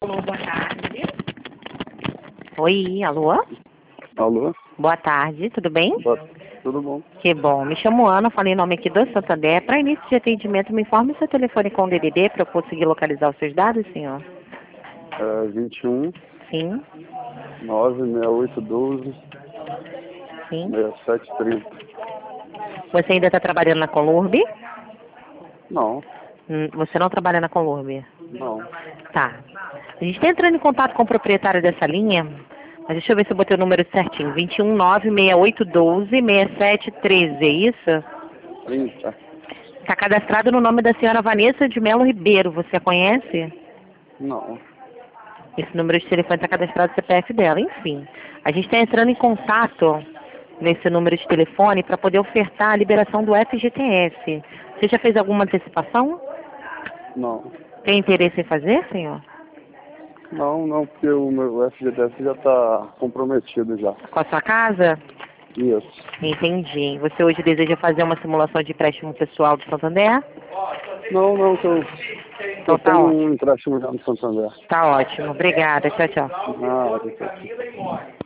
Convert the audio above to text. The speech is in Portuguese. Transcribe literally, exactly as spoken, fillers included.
Alô, boa tarde. Oi, alô? Alô? Boa tarde, tudo bem? Boa- Tudo bom? Que bom. Me chamo Ana, falei em nome aqui do Santander. Para início de atendimento, me informe seu telefone com o D D D para eu conseguir localizar os seus dados, senhor. É vinte e um, Sim, nove seis oito um dois, sim. seis sete trinta. Você ainda está trabalhando na Colurb? Não, Hum, Você não trabalha na Colurb? não. Tá. A gente está entrando em contato com o proprietário dessa linha, mas deixa eu ver se eu botei o número certinho. vinte e um, nove seis oito um dois, seis sete um três, é isso? trinta. Está cadastrado no nome da senhora Vanessa de Melo Ribeiro, você a conhece? Não. Esse número de telefone está cadastrado no C P F dela, enfim. A gente está entrando em contato nesse número de telefone para poder ofertar a liberação do F G T S. Você já fez alguma antecipação? Não. Tem interesse em fazer, senhor? Não, não, porque o meu F G T S já está comprometido já. Com a sua casa? Isso. Entendi. Você hoje deseja fazer uma simulação de empréstimo pessoal do Santander? Não, não, que eu, Então eu tá tenho ótimo. um empréstimo já no Santander. Tá ótimo. Obrigada. Tchau, tchau. Ah,